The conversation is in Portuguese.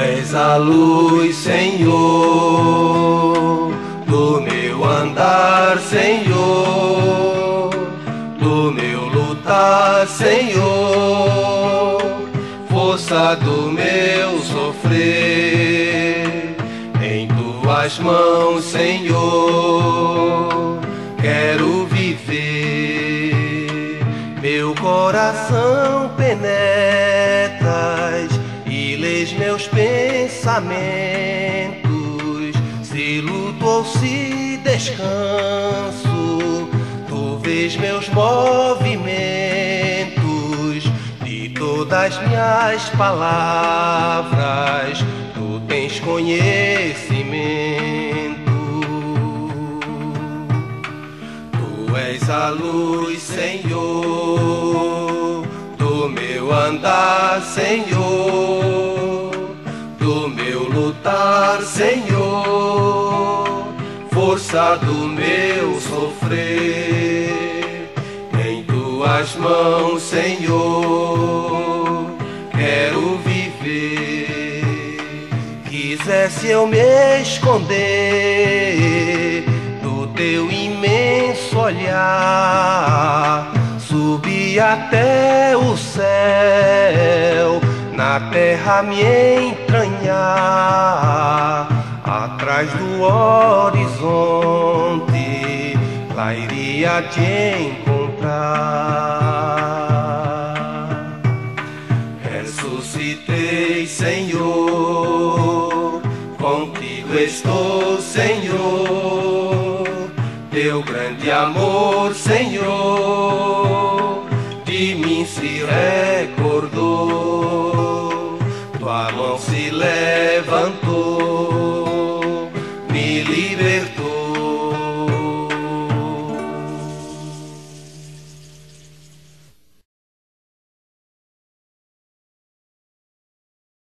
és a luz, Senhor, do meu andar, Senhor, do meu lutar, Senhor, força do meu sofrer. Em tuas mãos, Senhor, quero viver. Meu coração penetras e lês meus pensamentos. Se luto ou se descanso, tu vês meus movimentos. De todas minhas palavras, tu tens conhecimento. Tu és a luz, Senhor, do meu andar, Senhor, do meu lutar, Senhor, força do meu sofrer. Em tuas mãos, Senhor, quero viver. Quisesse eu me esconder do teu imenso olhar, subir até o céu, na terra me entranhar. Atrás do horizonte, lá iria te encontrar. Ressuscitei, Senhor, contigo estou, Senhor. Teu grande amor, Senhor, de mim se recordou. Tua mão se levantou, me libertou.